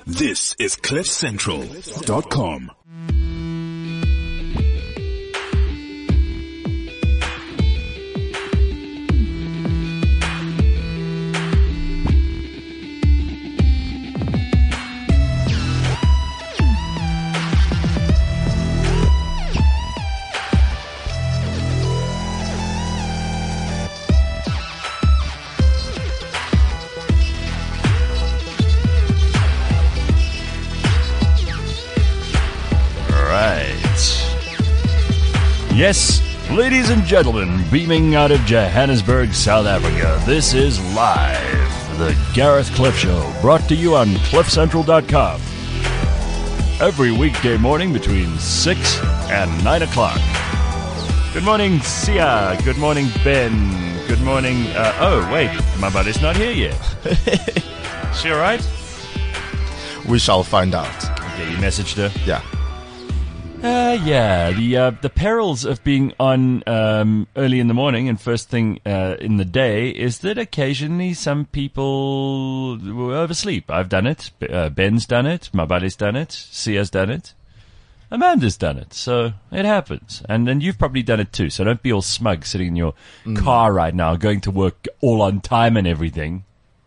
This is CliffCentral.com. Yes, ladies and gentlemen, beaming out of Johannesburg, South Africa, this is Live, the Gareth Cliff Show, brought to you on CliffCentral.com. Every weekday morning between 6 and 9 o'clock. Good morning, Sia. Good morning, Ben. Good morning, oh, wait, my buddy's not here yet. Is she alright? We shall find out. Okay, you messaged her? Yeah. The perils of being on early in the morning and first thing in the day is that occasionally some people will oversleep. I've done it. Ben's done it. My buddy's done it. Sia's done it. Amanda's done it. So it happens. And then you've probably done it too. So don't be all smug sitting in your car right now going to work all on time and everything.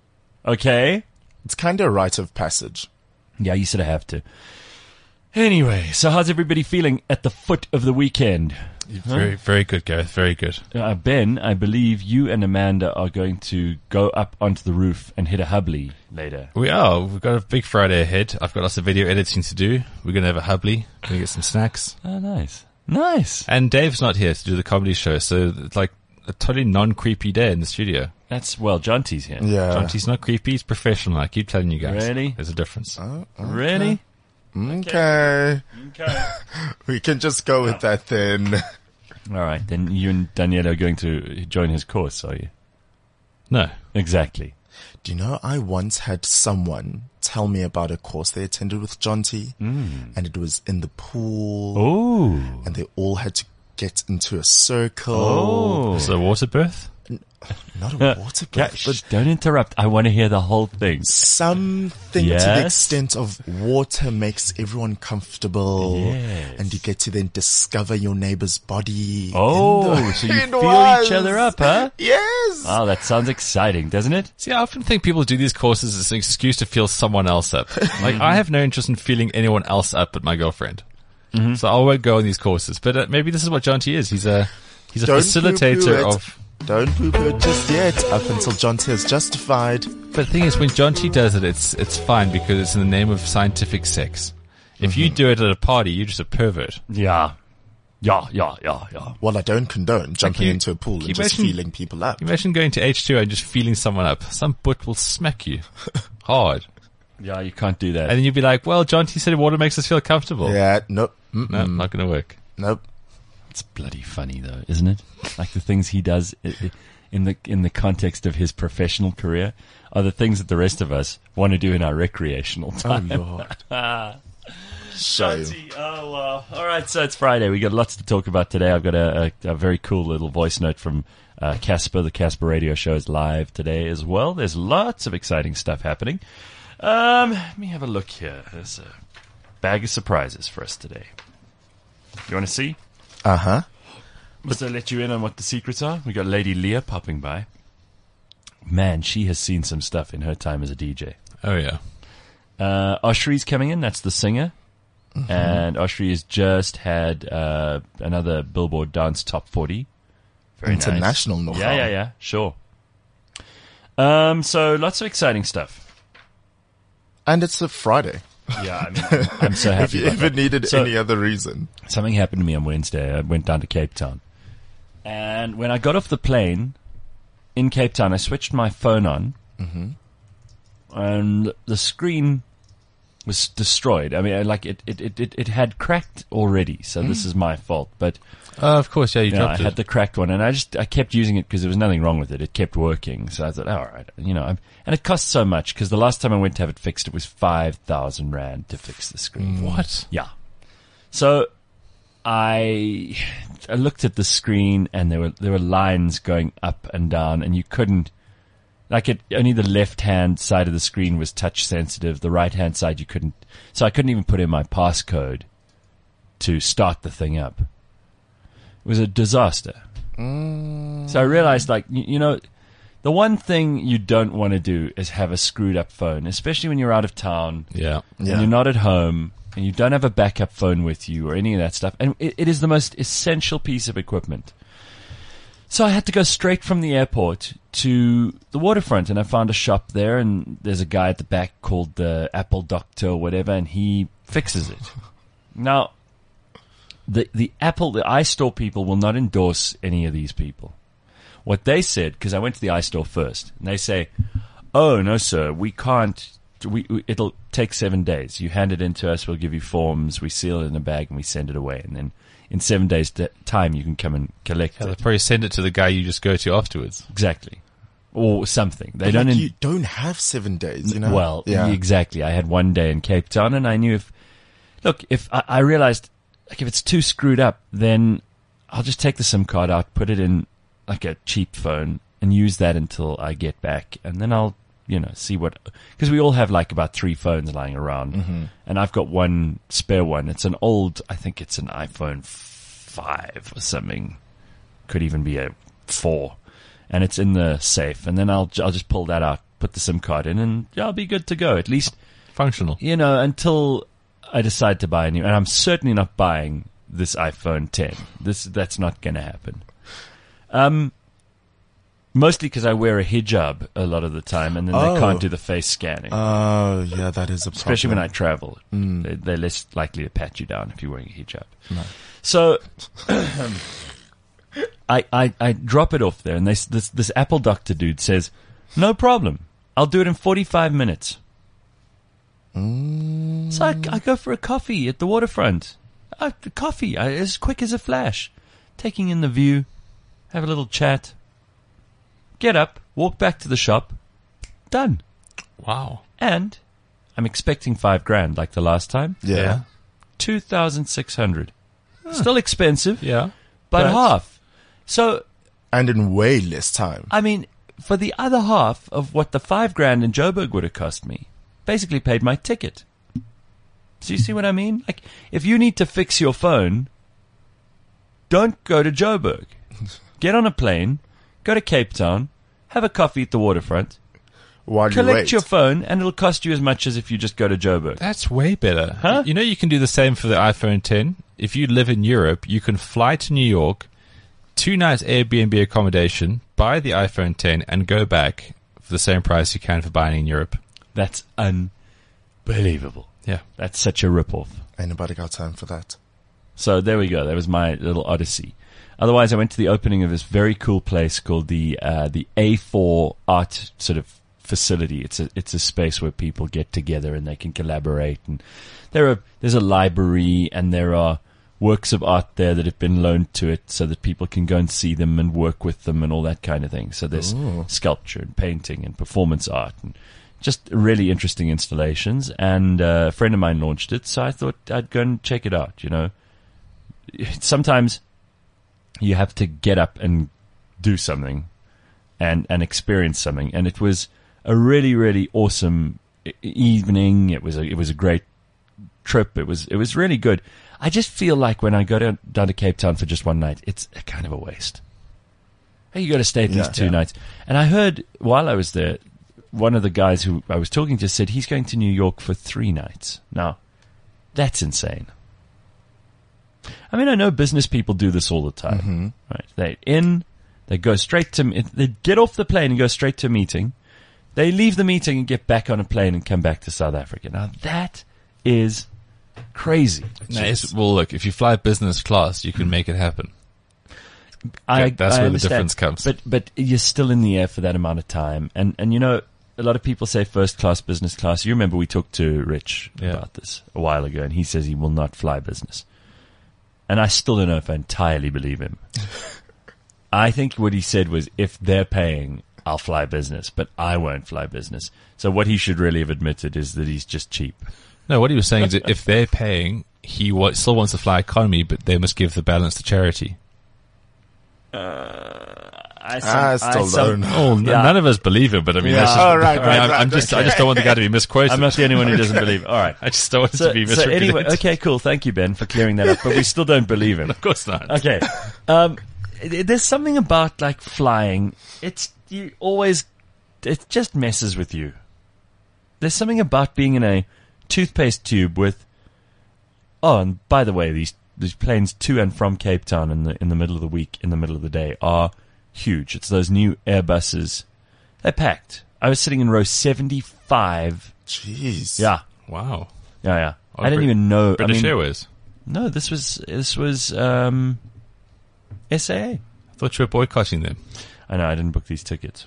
Okay? It's kind of a rite of passage. Yeah, you sort of have to. Anyway, so how's everybody feeling at the foot of the weekend? Very, very good, Gareth. Very good. Ben, I believe you and Amanda are going to go up onto the roof and hit a hubbly later. We are. We've got a big Friday ahead. I've got lots of video editing to do. We're going to have a hubbly. We're going to get some snacks. Oh, nice. Nice. And Dave's not here to do the comedy show, so it's like a totally non-creepy day in the studio. That's, well, Jonty's here. Yeah. Jonty's not creepy. He's professional. I keep telling you guys. Really? There's a difference. Okay. Really? Okay. We can just go with that then. All right, then you and Danielle are going to join his course, are you? No. Exactly. Do you know, I once had someone tell me about a course they attended with Jonty, and it was in the pool. Oh. And they all had to get into a circle. Oh. So water birth? Not a water birth, but Don't interrupt. I want to hear the whole thing. something to Yes. the extent of water makes everyone comfortable, Yes. and you get to then discover your neighbor's body. Oh, so you It feel was. each other up, huh? Yes. Oh, that sounds exciting, doesn't it? See, I often think people do these courses as an excuse to feel someone else up. Like, I have no interest in feeling anyone else up but my girlfriend. So I won't go on these courses. But maybe this is what Jonty is. He's a Don't facilitator poo-poo it. of... Don't poo-poo it just yet, up until Jonty has justified. But the thing is, when Jonty does it, it's fine because it's in the name of scientific sex. If you do it at a party, you're just a pervert. Yeah. Yeah. Well, I don't condone jumping you- into a pool you and just imagine- feeling people up. Imagine going to H2 and just feeling someone up. Some butt will smack you hard. Yeah, you can't do that. And then you'd be like, well, Jonty said water makes us feel comfortable. Yeah, nope. No, not going to work. Nope. It's bloody funny, though, isn't it? Like the things he does in the context of his professional career are the things that the rest of us want to do in our recreational time. Oh, Lord. Shame. Oh, wow. All right, so it's Friday. We got lots to talk about today. I've got a very cool little voice note from Casper. The Casper radio show is live today as well. There's lots of exciting stuff happening. Let me have a look here. There's a bag of surprises for us today. You want to see? Uh-huh. Must I let you in on what the secrets are? We got Lady Leah popping by. Man, she has seen some stuff in her time as a DJ. Oh, yeah. Oshri's coming in. That's the singer. And Oshri has just had another Billboard Dance Top 40. Very International nice. know-how. Yeah. Sure. So lots of exciting stuff. And it's a Friday. Yeah, I mean, I'm so If happy you about ever that. needed So- any other reason. Something happened to me on Wednesday. I went down to Cape Town. And when I got off the plane in Cape Town, I switched my phone on. And the screen was destroyed. I mean, like it had cracked already. So this is my fault. But Of course, yeah, you I dropped had it. the cracked one, and I kept using it because there was nothing wrong with it. It kept working. So I thought, all right, and it cost so much because the last time I went to have it fixed, it was 5,000 rand to fix the screen. What? Yeah. So I looked at the screen, and there were lines going up and down, and you couldn't. Like only the left-hand side of the screen was touch sensitive. The right-hand side you couldn't. So I couldn't even put in my passcode to start the thing up. It was a disaster. So I realized, like, you know, the one thing you don't want to do is have a screwed up phone, especially when you're out of town. Yeah. And you're not at home and you don't have a backup phone with you or any of that stuff. And it is the most essential piece of equipment. So I had to go straight from the airport to the waterfront, and I found a shop there, and there's a guy at the back called the Apple Doctor or whatever, and he fixes it. Now, the iStore people will not endorse any of these people. What they said, because I went to the iStore first, and they say, "Oh, no, sir, we can't. It'll take 7 days. You hand it in to us, we'll give you forms, we seal it in a bag, and we send it away, and then in 7 days' time, you can come and collect They'll it." probably send it to the guy you just go to afterwards. Exactly. Or something. They But don't. like, you don't have 7 days, you know? Well, yeah. exactly. I had 1 day in Cape Town, and I knew if I realized, like, if it's too screwed up, then I'll just take the SIM card out, put it in like a cheap phone, and use that until I get back, and then I'll, see what, because we all have like about 3 phones lying around, and I've got one spare one. It's an old, I think it's an iPhone 5 or something, could even be a 4, and it's in the safe, and then I'll just pull that out, put the SIM card in, and I'll be good to go, at least Functional. until I decide to buy a new, and I'm certainly not buying this iPhone 10. That's not going to happen. Mostly because I wear a hijab a lot of the time, and then they can't do the face scanning. Oh, yeah, that is a problem. Especially when I travel. They're less likely to pat you down if you're wearing a hijab. No. So I drop it off there, and this Apple Doctor dude says, "No problem. I'll do it in 45 minutes. So I go for a coffee at the waterfront. Coffee, as quick as a flash. Taking in the view, have a little chat. Get up, walk back to the shop. Done. Wow. And I'm expecting $5,000 like the last time. Yeah. 2,600. Still expensive. Yeah. But But- half. So, And in way less time. I mean, for the other half of what the $5,000 in Joburg would have cost me, basically paid my ticket. So you see what I mean? Like, if you need to fix your phone, don't go to Joburg. Get on a plane, go to Cape Town, have a coffee at the waterfront, While you collect wait. your phone, and it'll cost you as much as if you just go to Joburg. That's way better. Huh? You know, you can do the same for the iPhone 10. If you live in Europe, you can fly to New York, 2 nights Airbnb accommodation, buy the iPhone 10, and go back for the same price you can for buying in Europe. That's unbelievable. Yeah. That's such a rip-off. Ain't nobody got time for that. So there we go. That was my little odyssey. Otherwise, I went to the opening of this very cool place called the A4 Art sort of facility. It's a space where people get together and they can collaborate. And there's a library, and there are works of art there that have been loaned to it so that people can go and see them and work with them and all that kind of thing. So there's sculpture and painting and performance art and just really interesting installations. And a friend of mine launched it, so I thought I'd go and check it out. Sometimes you have to get up and do something and experience something. And it was a really, really awesome evening. It was a great trip. It was really good. I just feel like when I go down to Cape Town for just one night, it's a kind of a waste. You got to stay at least 2 nights. And I heard while I was there, one of the guys who I was talking to said he's going to New York for 3 nights. Now, that's insane. I mean, I know business people do this all the time, right? They go straight they get off the plane and go straight to a meeting. They leave the meeting and get back on a plane and come back to South Africa. Now, that is crazy. Well, look, if you fly business class, you can make it happen. That's where the understand. difference comes. But you're still in the air for that amount of time. And a lot of people say first class, business class. You remember we talked to Rich about this a while ago, and he says he will not fly business. And I still don't know if I entirely believe him. I think what he said was, if they're paying, I'll fly business, but I won't fly business. So what he should really have admitted is that he's just cheap. No, what he was saying is that if they're paying, he still wants to fly economy, but they must give the balance to charity. I still don't know. Oh, none of us believe him, but I mean, that's just, Oh, right, I just don't want the guy to be misquoted. I'm not the only one who doesn't believe it. All right. I just don't want it to be So misrepresented. anyway, okay, cool. Thank you, Ben, for clearing that up. But we still don't believe him. Of course not. Okay. There's something about like flying. It just messes with you. There's something about being in a toothpaste tube with. Oh, and by the way, these planes to and from Cape Town in the middle of the week, in the middle of the day, are huge. It's those new Airbuses. They're packed. I was sitting in row 75. Jeez. Yeah. Wow. Yeah. Oh, I didn't even know. British Airways. No, this was SAA. I thought you were boycotting them. I know, I didn't book these tickets.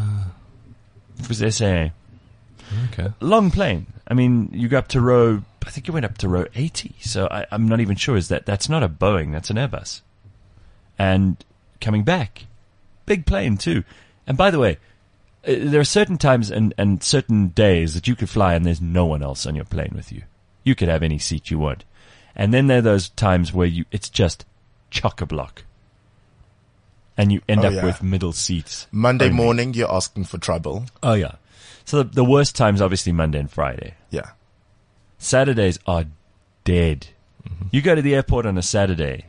It was SAA. Okay. Long plane. I mean, you go up to I think you went up to row 80. So I'm not even sure. That's not a Boeing, that's an Airbus. And coming back, big plane too. And by the way, there are certain times and certain days that you could fly and there's no one else on your plane with you. You could have any seat you want. And then there are those times where it's just chock-a-block. And you end up with middle seats. Monday only. morning, you're asking for trouble. Oh, yeah. So the worst times, obviously, Monday and Friday. Yeah. Saturdays are dead. Mm-hmm. You go to the airport on a Saturday,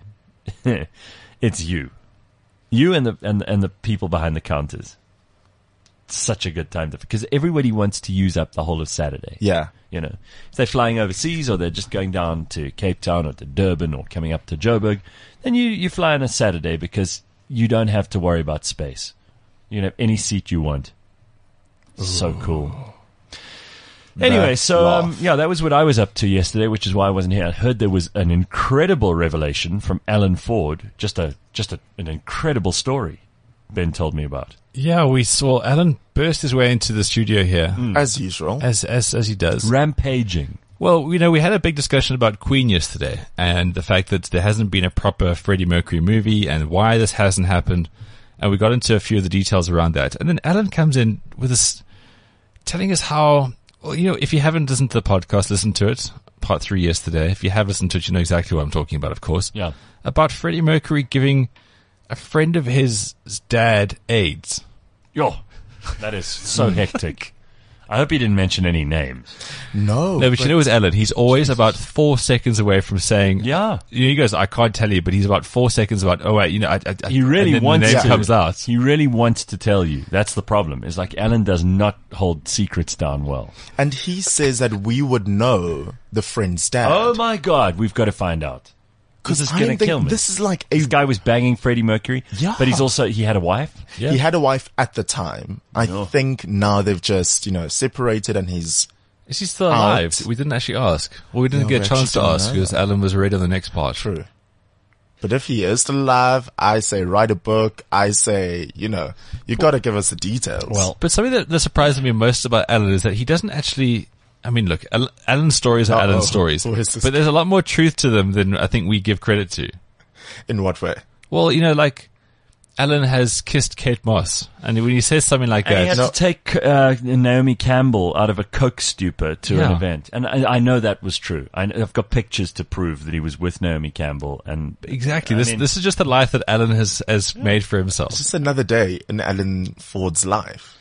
it's you. You and the people behind the counters. It's such a good time because everybody wants to use up the whole of Saturday. Yeah. You know, if they're flying overseas or they're just going down to Cape Town or to Durban or coming up to Joburg, then you fly on a Saturday because you don't have to worry about space. You can have any seat you want. So cool. Anyway, so that was what I was up to yesterday, which is why I wasn't here. I heard there was an incredible revelation from Alan Ford, just an incredible story Ben told me about. Yeah, we saw Alan burst his way into the studio here, As usual. as he does. Rampaging. Well, we had a big discussion about Queen yesterday and the fact that there hasn't been a proper Freddie Mercury movie and why this hasn't happened. And we got into a few of the details around that. And then Alan comes in with this, telling us how, well, if you haven't listened to the podcast, listen to it. Part 3 yesterday. If you have listened to it, you know exactly what I'm talking about, of course. Yeah. About Freddie Mercury giving a friend of his dad AIDS. Yo, that is so hectic. I hope he didn't mention any names. No. No, but you know with Alan, he's always about 4 seconds away from saying, Yeah. He goes, I can't tell you, but he's about 4 seconds about, oh wait, He really and then wants the name to. comes out. He really wants to tell you. That's the problem. It's like Alan does not hold secrets down well. And he says that we would know the friend's dad. Oh my God, we've got to find out. This is going to kill me. This is like This guy was banging Freddie Mercury, Yeah. but he had a wife. Yeah. He had a wife at the time. I think now they've just, separated and he's... Is he still alive? Out. We didn't actually ask. Well, we didn't No, get we a chance to actually don't ask know. because Alan was already on the next part. True. But if he is still alive, I say write a book. I say, you got to give us the details. Well, But something that surprised me most about Alan is that he doesn't actually... I mean, look, Alan's stories are Alan's stories, Who is this? but there's a lot more truth to them than I think we give credit to. in what way? Well, like Alan has kissed Kate Moss, and when he says something like and he that, had to take Naomi Campbell out of a coke stupor to an Yeah. event. And I know that was true. I've got pictures to prove that he was with Naomi Campbell. And exactly, I this mean- this is just the life that Alan has made for himself. Just another day in Alan Ford's life.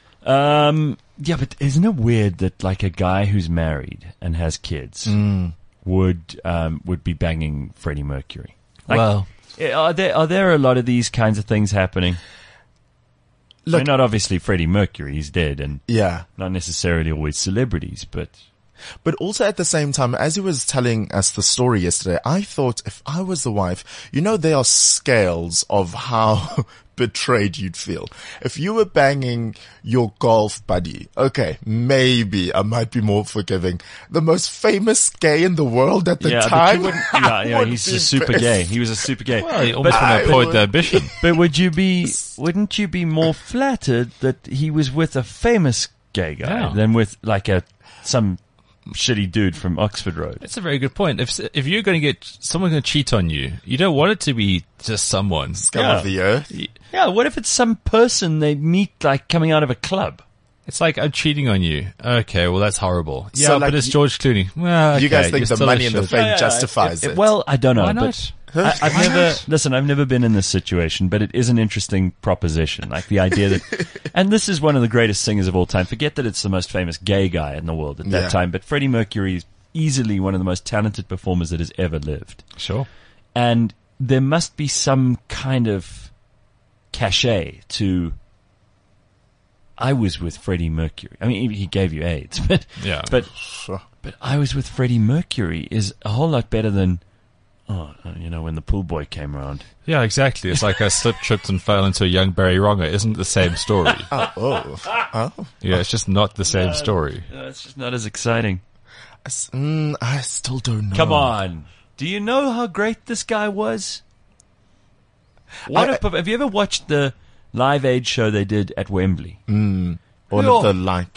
Yeah, but isn't it weird that like a guy who's married and has kids would be banging Freddie Mercury? Like, Well, are there a lot of these kinds of things happening? Look- I mean, not obviously Freddie Mercury, he's dead, and Yeah. not necessarily always celebrities, but But also at the same time, as he was telling us the story yesterday, I thought if I was the wife, there are scales of how betrayed you'd feel. If you were banging your golf buddy, okay, maybe I might be more forgiving. The most famous gay in the world at the yeah, time. but you wouldn't, yeah, would he's be just super pissed. gay. He was a super gay. well, you almost but, want to avoid the ambition. but wouldn't you be more flattered that he was with a famous gay guy Yeah. than with like some shitty dude from Oxford Road? That's a very good point. If you're going to get someone going to cheat on you, you don't want it to be just someone. Scum Yeah. of the earth. Yeah, what if it's some person they meet like coming out of a club? It's like, I'm cheating on you. Okay, well, that's horrible. Yeah, So, like, but it's George Clooney. Well, You okay, guys think you're the still money a and the shit. fame justifies it? Well, I don't know, Why but not? I've never been in this situation, but it is an interesting proposition. Like the idea that, and this is one of the greatest singers of all time. Forget that it's the most famous gay guy in the world at that time, but Freddie Mercury is easily one of the most talented performers that has ever lived. Sure. And there must be some kind of cachet to, I was with Freddie Mercury. I mean, he gave you AIDS, but I was with Freddie Mercury is a whole lot better than, when the pool boy came around. Yeah, exactly. It's like I slipped, tripped, and fell into a young Barry Wronger. Isn't the same story? Oh. Yeah, it's just not the same story. It's just not as exciting. I still don't know. Come on. Do you know how great this guy was? Have you ever watched the Live Aid show they did at Wembley? All of the like.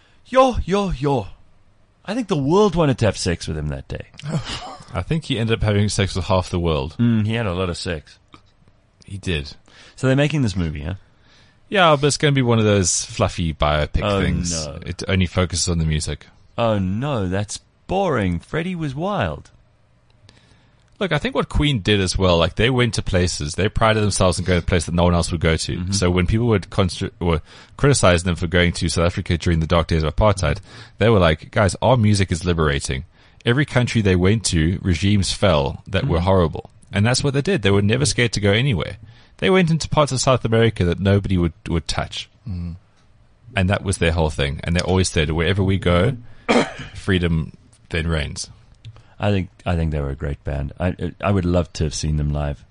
I think the world wanted to have sex with him that day. I think he ended up having sex with half the world. He had a lot of sex. He did. So they're making this movie, huh? Yeah, but it's going to be one of those fluffy biopic things. No. It only focuses on the music. Oh, no, that's boring. Freddie was wild. Look, I think what Queen did as well, like they went to places, they prided themselves in going to places that no one else would go to. Mm-hmm. So when people would criticize them for going to South Africa during the dark days of apartheid, they were like, guys, our music is liberating. Every country they went to, regimes fell that were horrible. And that's what they did. They were never scared to go anywhere. They went into parts of South America that nobody would touch. And that was their whole thing. And they always said, wherever we go, freedom then reigns. I think they were a great band. I would love to have seen them live.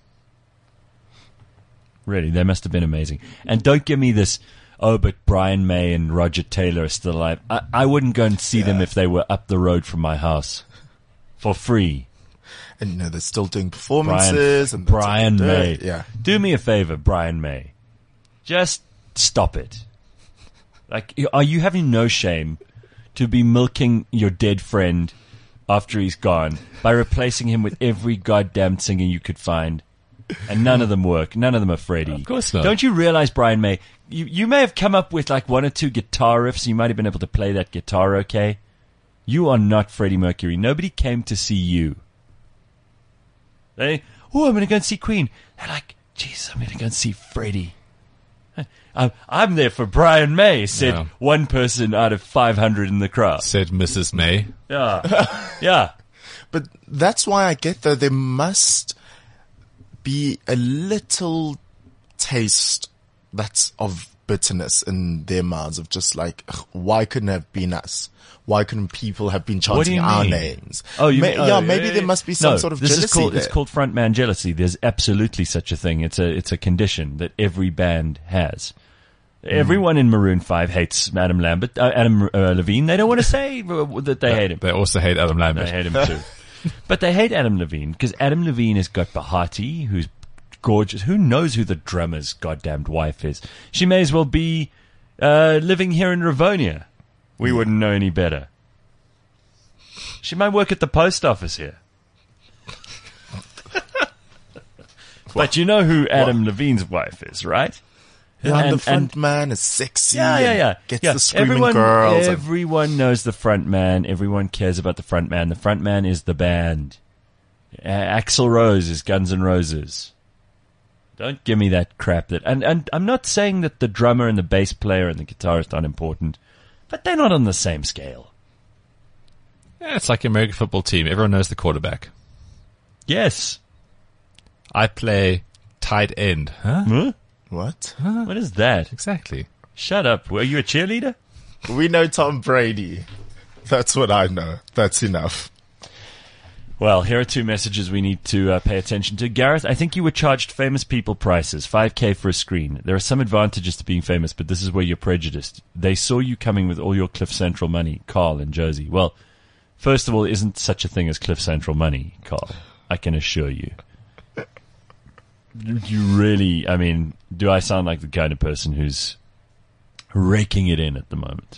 Really, they must have been amazing. And don't give me this, but Brian May and Roger Taylor are still alive. I wouldn't go and see them if they were up the road from my house for free. And they're still doing performances. Brian May. Yeah. Do me a favor, Brian May. Just stop it. Like, are you having no shame to be milking your dead friend after he's gone by replacing him with every goddamn singer you could find? And none of them work. None of them are Freddie. Of course not. Don't you realize, Brian May, you may have come up with like one or two guitar riffs. You might have been able to play that guitar okay. You are not Freddie Mercury. Nobody came to see you. I'm going to go and see Queen. They're like, Jesus, I'm going to go and see Freddie. I'm there for Brian May, said one person out of 500 in the crowd. Said Mrs. May. Yeah. But that's why I get, though, there must be a little taste that's of bitterness in their mouths of just like, why couldn't it have been us? Why couldn't people have been chanting our names? Maybe there must be some sort of jealousy. It's called frontman jealousy. There's absolutely such a thing. It's a condition that every band has. Everyone in Maroon 5 hates Adam Levine. They don't want to say that they hate him. They also hate Adam Lambert. They hate him too. But they hate Adam Levine because Adam Levine has got Bahati, who's gorgeous. Who knows who the drummer's goddamned wife is? She may as well be living here in Rivonia. We wouldn't know any better. She might work at the post office here. But you know who Adam Levine's wife is, right? Yeah, and the front man is sexy. Yeah. Gets the screaming girls. Everyone knows the front man. Everyone cares about the front man. The front man is the band. Axl Rose is Guns N' Roses. Don't give me that crap. And I'm not saying that the drummer and the bass player and the guitarist aren't important, but they're not on the same scale. Yeah, it's like an American football team. Everyone knows the quarterback. Yes. I play tight end. Huh? What? What is that? Exactly. Shut up. Were you a cheerleader? We know Tom Brady. That's what I know. That's enough. Well, here are two messages we need to pay attention to. Gareth, I think you were charged famous people prices, $5,000 for a screen. There are some advantages to being famous, but this is where you're prejudiced. They saw you coming with all your Cliff Central money, Carl and Josie. Well, first of all, there isn't such a thing as Cliff Central money, Carl. I can assure you. You really, I mean, do I sound like the kind of person who's raking it in at the moment?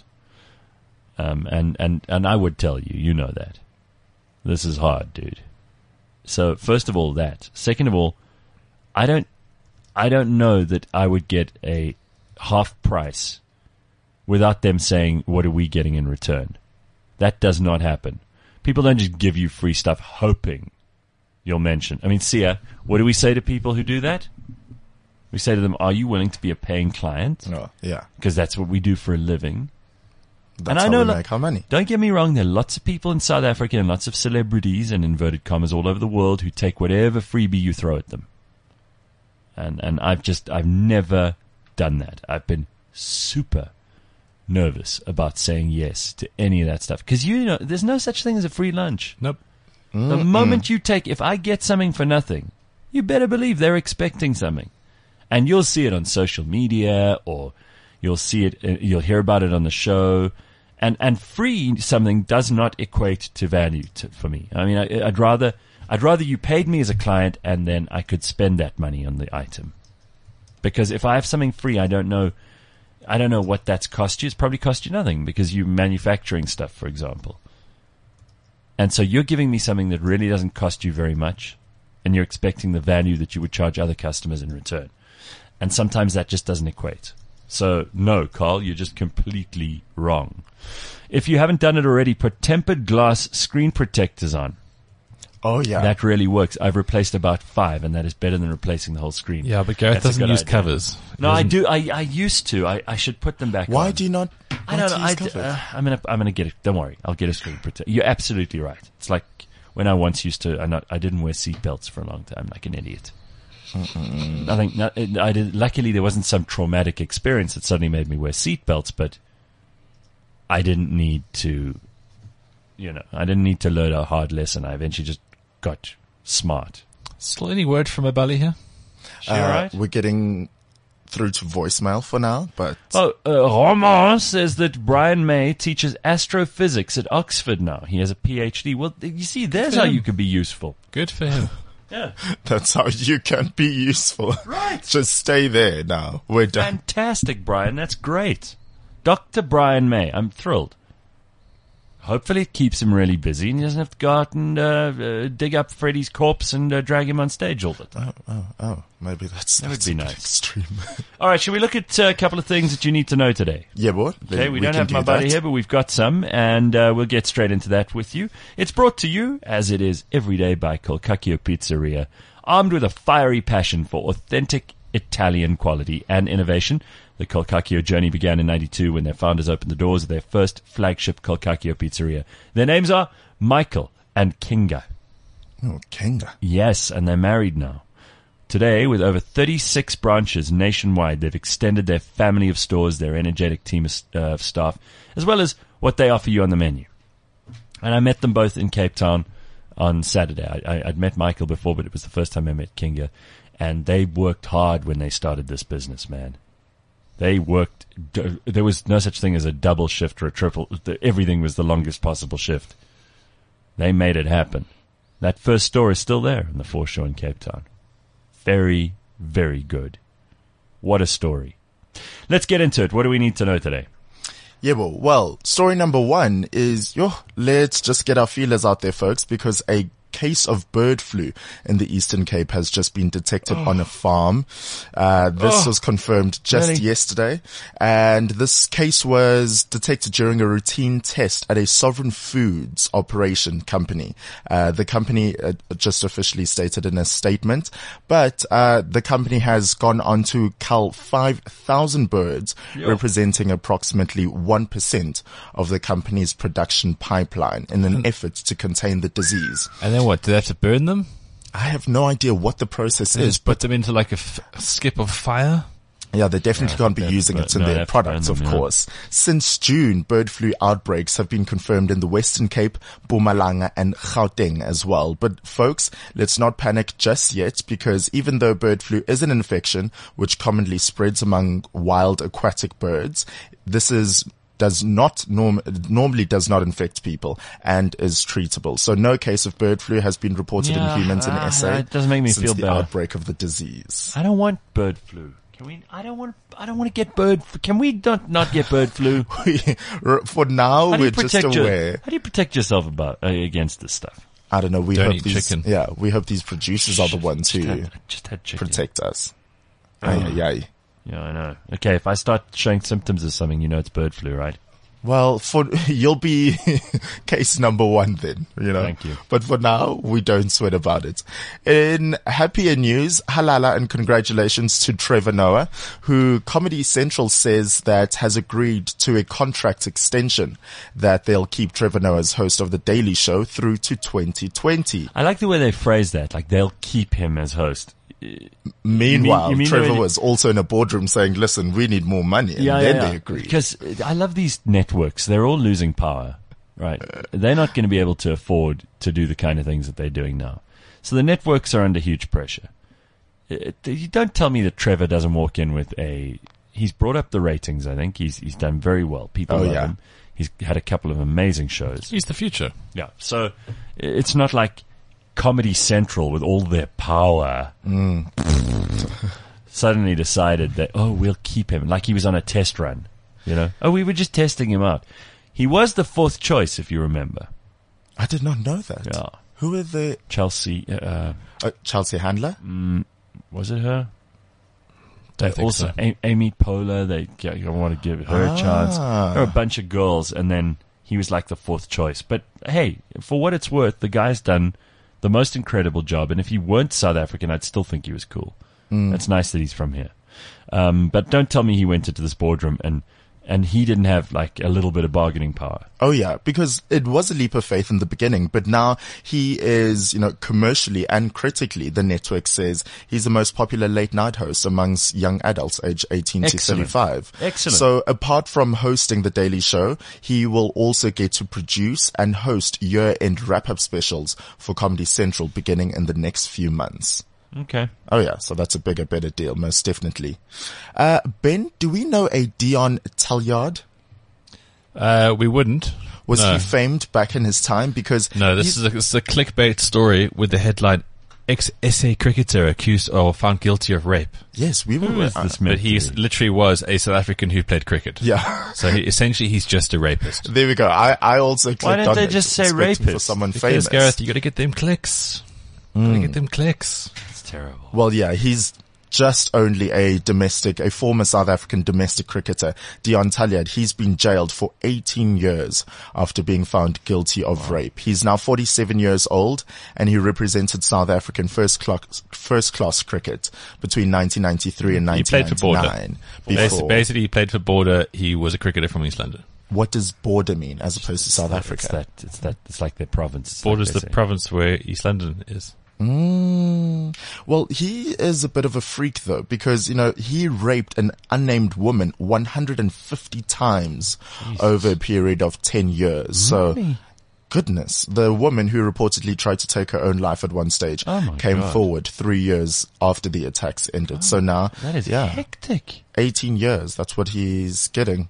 And I would tell you, you know that. This is hard, dude. So first of all, that. Second of all, I don't know that I would get a half price without them saying, what are we getting in return? That does not happen. People don't just give you free stuff hoping you'll mention. I mean, Sia, what do we say to people who do that? We say to them, are you willing to be a paying client? Oh, yeah. Because that's what we do for a living. That's how we make our money. Don't get me wrong, there are lots of people in South Africa and lots of celebrities and inverted commas all over the world who take whatever freebie you throw at them. And I've never done that. I've been super nervous about saying yes to any of that stuff. Because, there's no such thing as a free lunch. Nope. The moment if I get something for nothing, you better believe they're expecting something. And you'll see it on social media, or you'll see it, you'll hear about it on the show. And free something does not equate to value for me. I mean, I'd rather you paid me as a client and then I could spend that money on the item. Because if I have something free, I don't know what that's cost you. It's probably cost you nothing because you're manufacturing stuff, for example. And so you're giving me something that really doesn't cost you very much, and you're expecting the value that you would charge other customers in return. And sometimes that just doesn't equate. So, no, Carl, you're just completely wrong. If you haven't done it already, put tempered glass screen protectors on. Oh, yeah. That really works. I've replaced about 5, and that is better than replacing the whole screen. Yeah, but Gareth doesn't use covers. No, I do. I used to. I should put them back on. Why do you not? I don't know. I'm gonna get it. Don't worry. I'll get a screen protector. You're absolutely right. It's like when I once used to. I didn't wear seatbelts for a long time, like an idiot. I did. Luckily, there wasn't some traumatic experience that suddenly made me wear seatbelts, but I didn't need to. I didn't need to learn a hard lesson. I eventually just got smart. Still any word from Abali here? All right. We're getting through to voicemail for now, but... Roman says that Brian May teaches astrophysics at Oxford now. He has a PhD. Well, you see, there's how you could be useful. Good for him. Yeah. That's how you can be useful. Right. Just stay there now. We're done. Fantastic, Brian. That's great. Dr. Brian May. I'm thrilled. Hopefully it keeps him really busy and he doesn't have to go out and dig up Freddie's corpse and drag him on stage all the time. Oh. Maybe that would be nice. Extreme. All right, shall we look at a couple of things that you need to know today? Yeah, boy. Okay, we don't have my buddy here, but we've got some, and we'll get straight into that with you. It's brought to you, as it is every day, by Colcacchio Pizzeria, armed with a fiery passion for authentic Italian quality and innovation. The Colcacchio journey began in 92 when their founders opened the doors of their first flagship Colcacchio Pizzeria. Their names are Michael and Kinga. Oh, Kinga. Yes, and they're married now. Today, with over 36 branches nationwide, they've extended their family of stores, their energetic team of staff, as well as what they offer you on the menu. And I met them both in Cape Town on Saturday. I'd met Michael before, but it was the first time I met Kinga. And they worked hard when they started this business, man. They worked, there was no such thing as a double shift or a triple. Everything was the longest possible shift. They made it happen. That first store is still there in the foreshore in Cape Town. Very, very good. What a story. Let's get into it. What do we need to know today? Yeah, well, story number 1 is, let's just get our feelers out there, folks, because a case of bird flu in the Eastern Cape has just been detected on a farm. This was confirmed just yesterday, and this case was detected during a routine test at a Sovereign Foods operation company. The company just officially stated in a statement, but the company has gone on to cull 5,000 birds, representing approximately 1% of the company's production pipeline in an effort to contain the disease. And then what? Do they have to burn them? I have no idea what the process is. Put them into like a skip of fire? Yeah, they definitely can't be using it in their products, of course. Since June, bird flu outbreaks have been confirmed in the Western Cape, Mpumalanga, and Gauteng as well. But folks, let's not panic just yet, because even though bird flu is an infection which commonly spreads among wild aquatic birds, normally does not infect people and is treatable. So no case of bird flu has been reported in humans in SA. It doesn't make me feel since the outbreak of the disease. I don't want bird flu. Can we? I don't want to get bird. Can we not get bird flu? For now, we're just aware. How do you protect yourself against this stuff? I don't know. We don't hope eat these. chicken. Yeah, we hope these producers are the ones who just had chicken. protect us. Ay. Yeah, I know. Okay, if I start showing symptoms of something, it's bird flu, right? Well, you'll be case number one then, Thank you. But for now, we don't sweat about it. In happier news, halala and congratulations to Trevor Noah, who Comedy Central says that has agreed to a contract extension that they'll keep Trevor Noah as host of The Daily Show through to 2020. I like the way they phrase that. Like, they'll keep him as host. Meanwhile, you mean Trevor already- was also in a boardroom saying, listen, we need more money. And then they agreed. Because I love these networks. They're all losing power, right? They're not going to be able to afford to do the kind of things that they're doing now. So the networks are under huge pressure. You don't tell me that Trevor doesn't walk in with he's brought up the ratings, I think. He's done very well. People love him. He's had a couple of amazing shows. He's the future. Yeah. So it's not like Comedy Central with all their power suddenly decided that, we'll keep him. Like he was on a test run, we were just testing him out. He was the fourth choice, if you remember. I did not know that. Yeah. Who were the... Chelsea, Chelsea Handler? was it her? Don't think Also, so. Amy Poehler, they want to give her a chance. There were a bunch of girls, and then he was like the fourth choice. But hey, for what it's worth, the guy's done the most incredible job, and if he weren't South African, I'd still think he was cool. It's nice that he's from here. But don't tell me he went into this boardroom and he didn't have like a little bit of bargaining power. Oh yeah, because it was a leap of faith in the beginning, but now he is, commercially and critically, the network says he's the most popular late night host amongst young adults aged 18 to Excellent. 35. Excellent. So apart from hosting The Daily Show, he will also get to produce and host year-end wrap-up specials for Comedy Central beginning in the next few months. Okay. Oh yeah, so that's a bigger, better deal, most definitely. Ben, do we know a Dion Talliard? We wouldn't. Was No. he famed back in his time? Because No, this is a clickbait story with the headline, ex-SA cricketer accused or found guilty of rape. yes, we were. Who is this man? But he literally was a South African who played cricket. Yeah. So essentially he's just a rapist. There we go. I also clicked Why don't on they it, just say expecting for rapist? someone Because, famous. Gareth, you got to get them clicks. Gotta get them clicks. It's terrible. Well, yeah, he's just only a former South African domestic cricketer, Dion Talliard. He's been jailed for 18 years after being found guilty of rape. He's now 47 years old, and he represented South African first class cricket between 1993 and He played for 1999. Before, Basically, he played for Border. He was a cricketer from East London. what does border mean as opposed to South Africa? It's like their province. It's Border's like the they say. province where East London is. Well, he is a bit of a freak though, because, he raped an unnamed woman 150 times over a period of 10 years. So, goodness, the woman who reportedly tried to take her own life at one stage Oh my came God. forward 3 years after the attacks ended. So now, That is hectic. 18 years, that's what he's getting.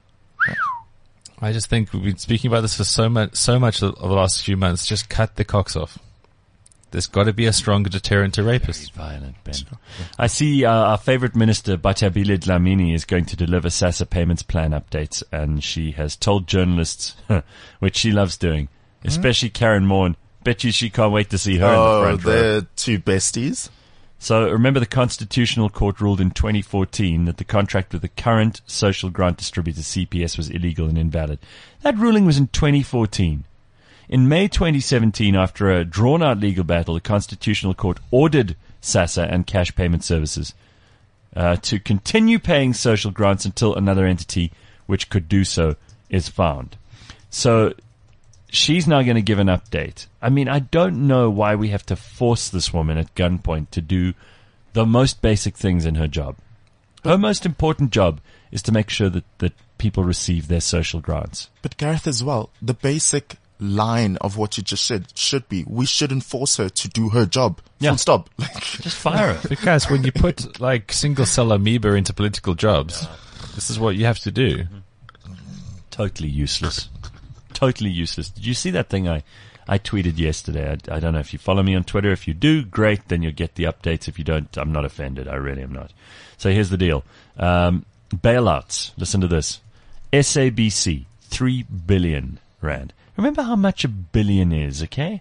I just think we've been speaking about this for so much of the last few months. Just cut the cocks off. There's got to be a stronger deterrent to rapists. Violent, Ben. I see our favorite minister, Batabile Dlamini, is going to deliver SASSA payments plan updates, and she has told journalists, which she loves doing, especially Karen Morn, bet you she can't wait to see her in the front row. they're two besties. So remember, the Constitutional Court ruled in 2014 that the contract with the current social grant distributor, CPS, was illegal and invalid. That ruling was in 2014. In May 2017, after a drawn-out legal battle, the Constitutional Court ordered SASSA and Cash Payment Services to continue paying social grants until another entity which could do so is found. So she's now going to give an update. I mean, I don't know why we have to force this woman at gunpoint to do the most basic things in her job. Her most important job is to make sure that people receive their social grants. But Gareth as well, the basic line of what you just said should be, we shouldn't force her to do her job. Yeah. Full stop. Just fire her. Because when you put like single cell amoeba into political jobs, this is what you have to do. Totally useless. Totally useless. Did you see that thing I tweeted yesterday? I don't know if you follow me on Twitter. If you do, great. Then you'll get the updates. If you don't, I'm not offended. I really am not. So here's the deal. Bailouts. Listen to this. SABC, 3 billion rand. Remember how much a billion is, okay?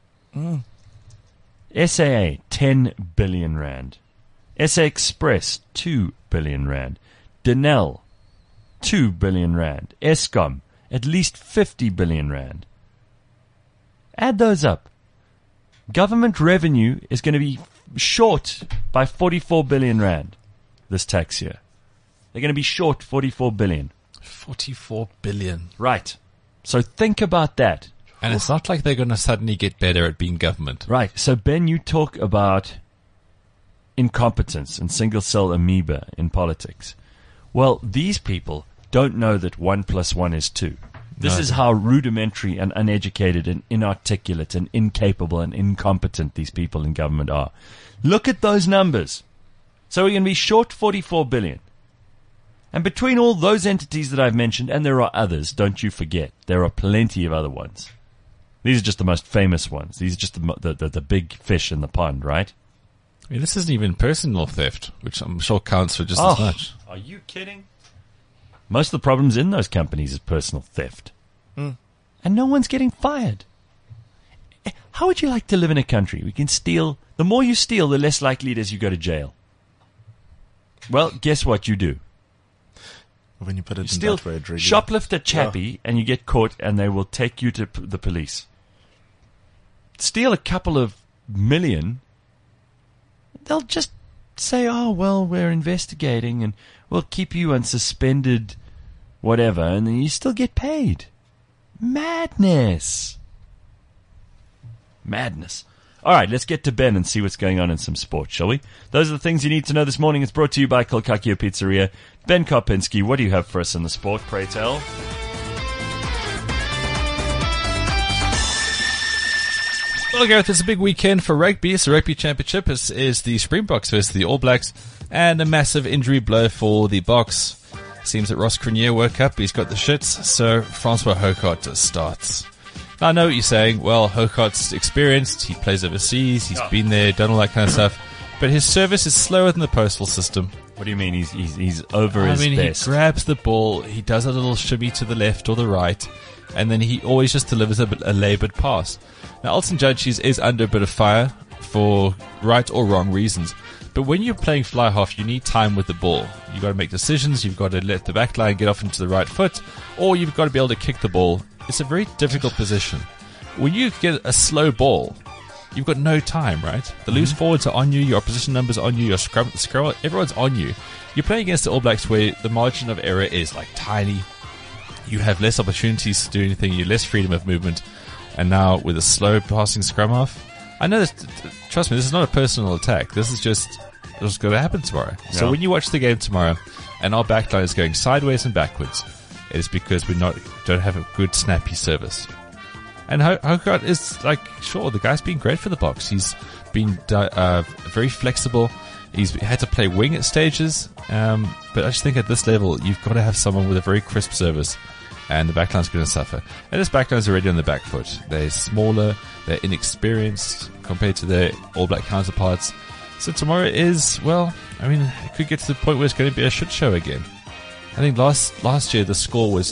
SAA, 10 billion rand. SA Express, 2 billion rand. Denel, 2 billion rand. Eskom, at least 50 billion rand. Add those up. Government revenue is going to be short by 44 billion rand this tax year. They're going to be short 44 billion. 44 billion. Right. So think about that. And it's not like they're going to suddenly get better at being government. Right. So, Ben, you talk about incompetence and single-cell amoeba in politics. Well, these people don't know that 1 + 1 is 2. This is how rudimentary and uneducated and inarticulate and incapable and incompetent these people in government are. Look at those numbers. So we're going to be short 44 billion. And between all those entities that I've mentioned, and there are others, don't you forget, there are plenty of other ones. These are just the most famous ones. These are just the big fish in the pond, right? I mean, this isn't even personal theft, which I'm sure counts for just as much. Are you kidding? Most of the problems in those companies is personal theft. And no one's getting fired. How would you like to live in a country we can steal? The more you steal, the less likely it is you go to jail. Well, guess what you do? When you put it You in steal, that way, it really- shoplift a chappie, and you get caught, and they will take you to the police. Steal a couple of million, they'll just say, oh, well, we're investigating, and we'll keep you on suspended whatever, and then you still get paid. Madness. Madness. All right, let's get to Ben and see what's going on in some sports, shall we? Those are the things you need to know this morning. It's brought to you by Kolkakio Pizzeria. Ben Karpinski, what do you have for us in the sport, pray tell? Well, Gareth, it's a big weekend for rugby. It's the Rugby Championship. Is the Springboks versus the All Blacks, and a massive injury blow for the Boks. Seems that Ross Crinier woke up. He's got the shits, so Francois Houcault starts. Now, I know what you're saying. Well, Houcault's experienced. He plays overseas. He's been there, done all that kind of stuff. But his service is slower than the postal system. What do you mean he's over his best? He grabs the ball, he does a little shimmy to the left or the right, and then he always just delivers a laboured pass. Now, Alton Judge is under a bit of fire for right or wrong reasons. But when you're playing fly half, you need time with the ball. You've got to make decisions. You've got to let the back line get off into the right foot, or you've got to be able to kick the ball. It's a very difficult position. When you get a slow ball, you've got no time, right? The loose forwards are on you, your opposition numbers are on you, your scrum, everyone's on you. You're playing against the All Blacks where the margin of error is like tiny. You have less opportunities to do anything, you have less freedom of movement. And now with a slow passing scrum half, I know this, trust me, this is not a personal attack. This is just going to happen tomorrow. Yeah. So when you watch the game tomorrow and our backline is going sideways and backwards, it is because we don't have a good snappy service. And Houcault is like, sure, the guy's been great for the Boks. He's been very flexible. He's had to play wing at stages. But I just think at this level, you've got to have someone with a very crisp service. And the backline's going to suffer. And this backline's already on the back foot. They're smaller, they're inexperienced compared to their All Black counterparts. So tomorrow is, well, I mean, it could get to the point where it's going to be a shit show again. I think last year the score was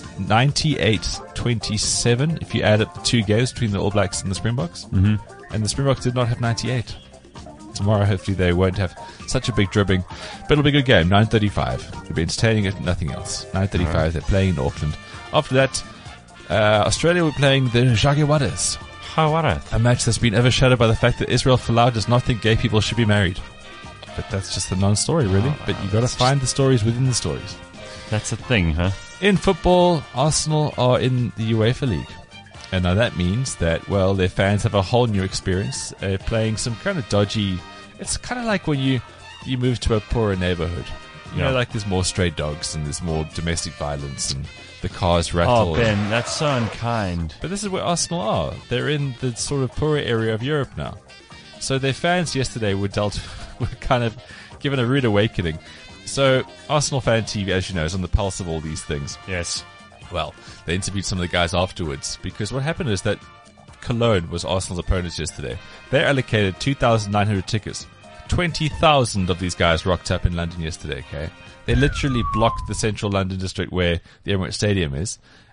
98-27 if you add up the two games between the All Blacks and the Springboks. Mm-hmm. And the Springboks did not have 98. Tomorrow, hopefully, they won't have such a big dribbling. But it'll be a good game, 9:35. It'll be entertaining if nothing else. 9:35, right. They're playing in Auckland. After that, Australia will be playing the Jaguares. A match that's been overshadowed by the fact that Israel Folau does not think gay people should be married. But that's just a non-story, really. But you've got to find the stories within the stories. That's a thing, huh? In football, Arsenal are in the UEFA League. And now that means that, well, their fans have a whole new experience. Playing some kind of dodgy... It's kind of like when you move to a poorer neighborhood. You know, like there's more stray dogs and there's more domestic violence and the cars rattle. Oh, Ben, that's so unkind. But this is where Arsenal are. They're in the sort of poorer area of Europe now. So their fans yesterday were kind of given a rude awakening. So Arsenal Fan TV, as you know, is on the pulse of all these things. Yes. Well, they interviewed some of the guys afterwards because what happened is that Cologne was Arsenal's opponents yesterday. They allocated 2,900 tickets. 20,000 of these guys rocked up in London yesterday, okay? They literally blocked the central London district where the Emirates Stadium is,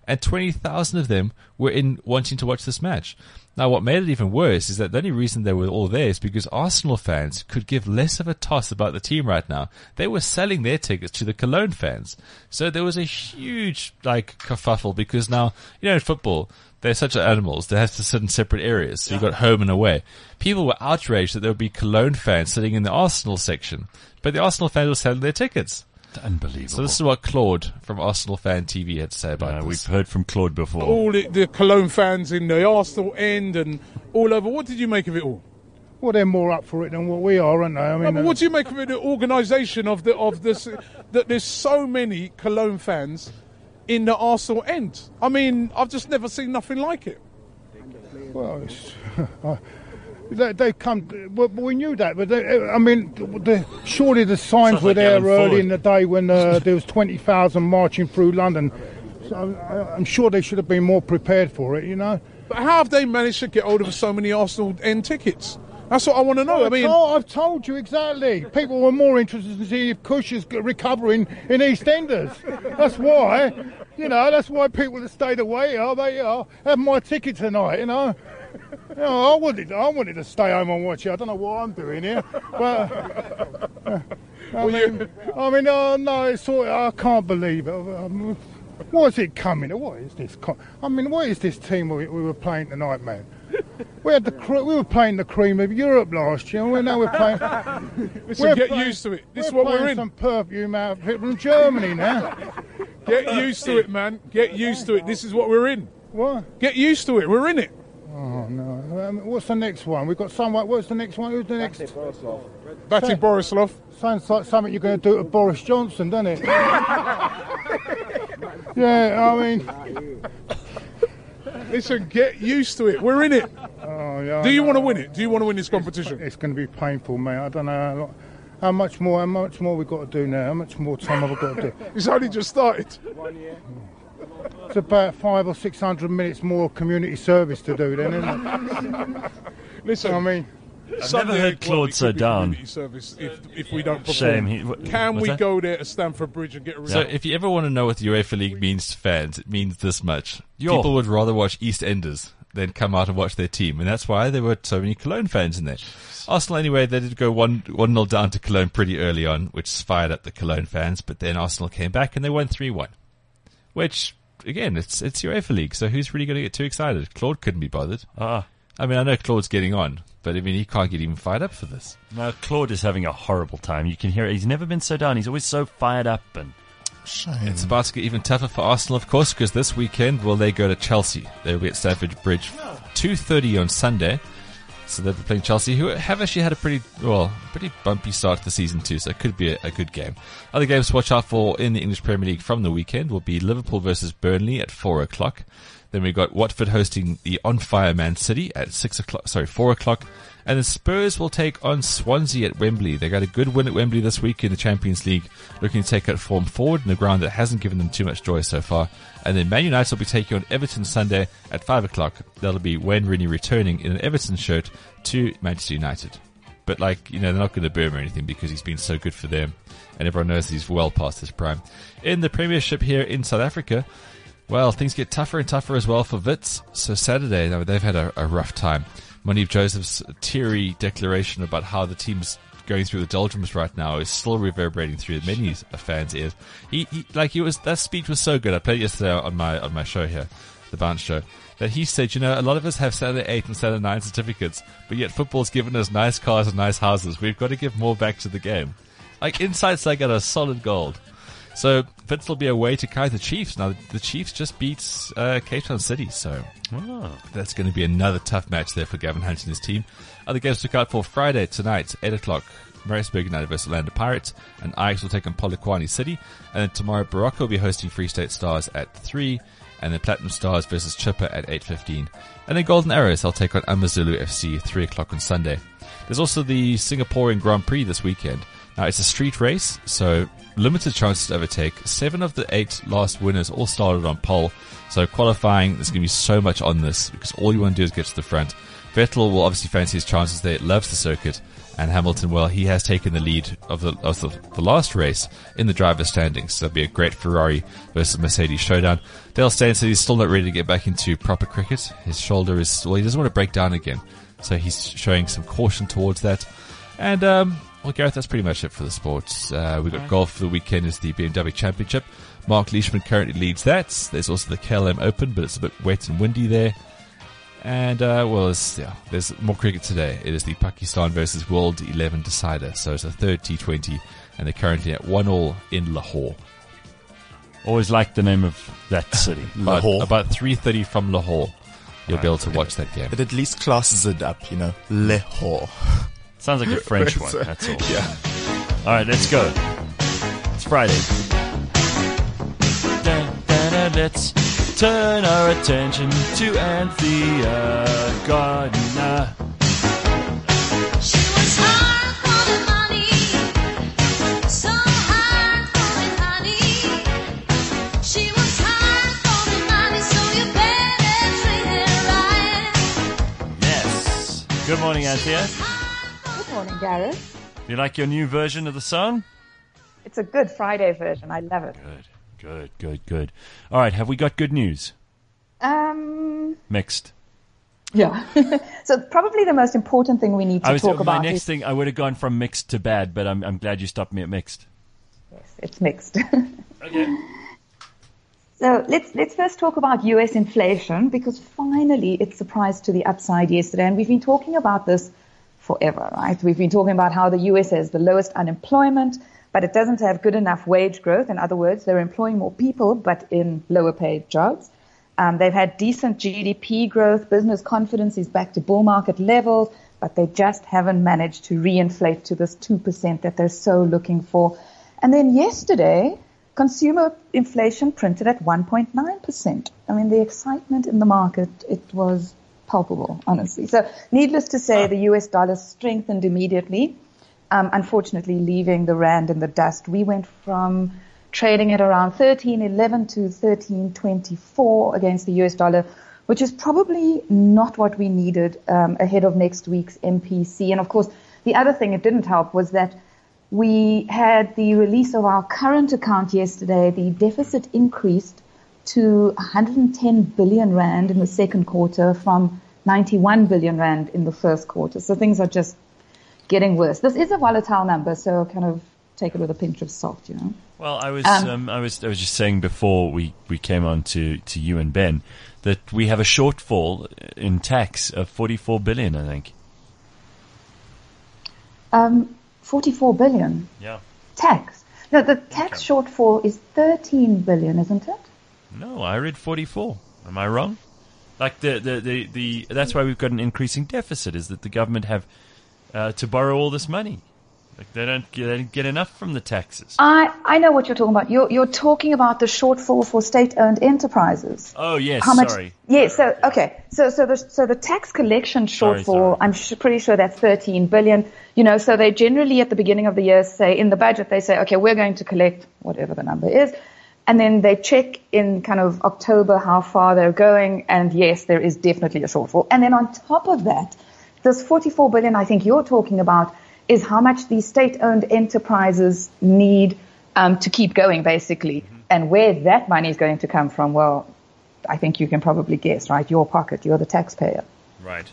and 20,000 of them were in wanting to watch this match. Now, what made it even worse is that the only reason they were all there is because Arsenal fans could give less of a toss about the team right now. They were selling their tickets to the Cologne fans. So there was a huge, kerfuffle because now, in football, they're such animals. They have to sit in separate areas. So you've got home and away. People were outraged that there would be Cologne fans sitting in the Arsenal section. But the Arsenal fans were selling their tickets. Unbelievable. So this is what Claude from Arsenal Fan TV had to say about this. We've heard from Claude before. All the Cologne fans in the Arsenal end and all over. What did you make of it all? Well, they're more up for it than what we are, aren't they? I mean, but what do you make of it, the organisation of this? That there's so many Cologne fans in the Arsenal end. I mean, I've just never seen nothing like it. Well, they come. Well, we knew that, but surely the signs were there early in the day when there was 20,000 marching through London. So I'm sure they should have been more prepared for it, But how have they managed to get hold of so many Arsenal end tickets? That's what I want to know. I've told you exactly. People were more interested to see if Kush is recovering in EastEnders. That's why. That's why people that stayed away have my ticket tonight. I wanted to stay home and watch it. I don't know what I'm doing here, but no, it's sort of, I can't believe it. What's it coming? What is this? What is this team we were playing tonight, man? We were playing the cream of Europe last year, and now we're playing. Listen, get used to it. This is what we're in. Some perfume out from Germany now. Get used to it, man. Get used to it. This is what we're in. What? Get used to it. We're in it. Oh no! What's the next one? We've got someone. What's the next one? Who's the next? Bati Borislav. Sounds like something you're going to do to Boris Johnson, doesn't it? Yeah, Listen, get used to it. We're in it. Oh, yeah, Do you want to win it? Do you want to win this competition? It's going to be painful, mate. I don't know how much more we've got to do now. How much more time have we got to do? It's only just started. 1 year. It's about 500 or 600 minutes more community service to do then, isn't it? Listen, I've never heard Claude so down. Service if we don't perform. Shame. Can we go there to Stamford Bridge and get a result? So if you ever want to know what the UEFA League means to fans, it means this much. People would rather watch EastEnders than come out and watch their team, and that's why there were so many Cologne fans in there. Arsenal, anyway, they did go 1-0 down to Cologne pretty early on, which fired up the Cologne fans, but then Arsenal came back and they won 3-1. Which, again, it's UEFA League, so who's really going to get too excited? Claude couldn't be bothered. I know Claude's getting on, but he can't get even fired up for this. No, Claude is having a horrible time. You can hear it. He's never been so down. He's always so fired up. And shame. It's about to get even tougher for Arsenal, of course, because this weekend, they go to Chelsea. They'll be at Stamford Bridge 2:30 on Sunday. So they'll be playing Chelsea, who have actually had a pretty bumpy start to the season too, so it could be a good game. Other games to watch out for in the English Premier League from the weekend will be Liverpool versus Burnley at 4 o'clock. Then we've got Watford hosting the on-fire Man City at 4 o'clock. And the Spurs will take on Swansea at Wembley. They got a good win at Wembley this week in the Champions League, looking to take that form forward in the ground that hasn't given them too much joy so far. And then Man United will be taking on Everton Sunday at 5 o'clock. That'll be Wayne Rooney returning in an Everton shirt to Manchester United. But they're not going to boo him or anything because he's been so good for them. And everyone knows he's well past his prime. In the Premiership here in South Africa, things get tougher and tougher as well for Wits. So Saturday, they've had a rough time. Monique Joseph's teary declaration about how the team's going through the doldrums right now is still reverberating through many fans' ears. That speech was so good. I played it yesterday on my show here, the Bounce Show, that he said, a lot of us have Saturday 8 and Saturday 9 certificates, but yet football's given us nice cars and nice houses. We've got to give more back to the game. Insights got a solid gold. So Wits will be away to Kaizer Chiefs. Now the Chiefs just beat Cape Town City, so that's going to be another tough match there for Gavin Hunt and his team. Other games to look out for Friday tonight, 8 o'clock, Maritzburg United versus Orlando Pirates, and Ajax will take on Polokwane City. And then tomorrow, Baroka will be hosting Free State Stars at 3, and then Platinum Stars versus Chipper at 8:15. And then Golden Arrows, they'll take on Amazulu FC 3 o'clock on Sunday. There's also the Singaporean Grand Prix this weekend. Now, it's a street race, so limited chances to overtake. 7 of the 8 last winners all started on pole. So qualifying, there's going to be so much on this because all you want to do is get to the front. Vettel will obviously fancy his chances there. Loves the circuit. And Hamilton, well, he has taken the lead of the last race in the driver's standings. So it'll be a great Ferrari versus Mercedes showdown. Dale Steyn said he's still not ready to get back into proper cricket. His shoulder is, well, he doesn't want to break down again. So he's showing some caution towards that. And, well, Gareth, that's pretty much it for the sports. We've got golf for the weekend is the BMW Championship. Mark Leishman currently leads that. There's also the KLM Open, but it's a bit wet and windy there. And, well, there's more cricket today. It is the Pakistan versus World 11 decider. So it's a third T20, and they're currently at 1-1 in Lahore. Always liked the name of that city, Lahore. About 3:30 from Lahore, you'll be able to watch that game. It at least classes it up, Lahore. Sounds like a French one, that's all. Yeah. All right, let's go. It's Friday. Let's turn our attention to Anthea Gardner. She was hard for the money, so hard for the honey. She was hard for the money, so you better treat her right. Yes. Good morning, Anthea. Good morning, Gareth. You like your new version of the song? It's a good Friday version. I love it. Good. All right, have we got good news? Mixed. Yeah. So probably the most important thing we need to talk about. My next thing, I would have gone from mixed to bad, but I'm glad you stopped me at mixed. Yes, it's mixed. Okay. So let's first talk about US inflation, because finally it surprised to the upside yesterday, and we've been talking about this forever, right? We've been talking about how the US has the lowest unemployment, but it doesn't have good enough wage growth. In other words, they're employing more people, but in lower paid jobs. They've had decent GDP growth. Business confidence is back to bull market levels, but they just haven't managed to reinflate to this 2% that they're so looking for. And then yesterday, consumer inflation printed at 1.9%. I mean, the excitement in the market, it was palpable, honestly. So needless to say, the US dollar strengthened immediately. Unfortunately, leaving the rand in the dust. We went from trading at around 13.11 to 13.24 against the US dollar, which is probably not what we needed ahead of next week's MPC. And of course, the other thing it didn't help was that we had the release of our current account yesterday. The deficit increased to 110 billion rand in the second quarter from 91 billion rand in the first quarter. So things are just getting worse. This is a volatile number, so kind of take it with a pinch of salt, Well, I was just saying before we came on to you and Ben that we have a shortfall in tax of 44 billion, I think. 44 billion. Yeah. Tax. No, the tax shortfall is 13 billion, isn't it? No, I read 44. Am I wrong? Like the that's why we've got an increasing deficit, is that the government have to borrow all this money. Like they don't get enough from the taxes. I know what you're talking about. You're talking about the shortfall for state-owned enterprises. Oh yes, How much? sorry. Yes. So okay. So the tax collection shortfall. Sorry. I'm pretty sure that's 13 billion. So they generally at the beginning of the year say in the budget they say, okay, we're going to collect whatever the number is, and then they check in kind of October how far they're going, and yes, there is definitely a shortfall. And then on top of that, this 44 billion I think you're talking about is how much these state-owned enterprises need to keep going, basically. Mm-hmm. And where that money is going to come from, well, I think you can probably guess, right? Your pocket. You're the taxpayer. Right.